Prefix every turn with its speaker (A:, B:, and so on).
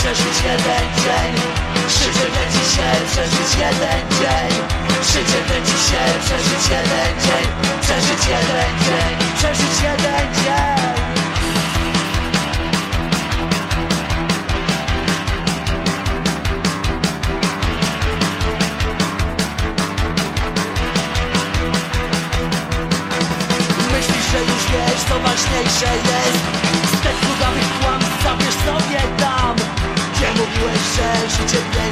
A: przeżyć jeden dzień. Życie kręci się, przeżyć jeden dzień. Życie kręci się, przeżyć jeden dzień. Przeżyć jeden dzień, przeżyć jeden dzień. Myślisz, że już wiesz, co ważniejsze jest. Z tych plugawych kłamstw zabierz sobie tam, gdzie mówiłeś, że życie piękne.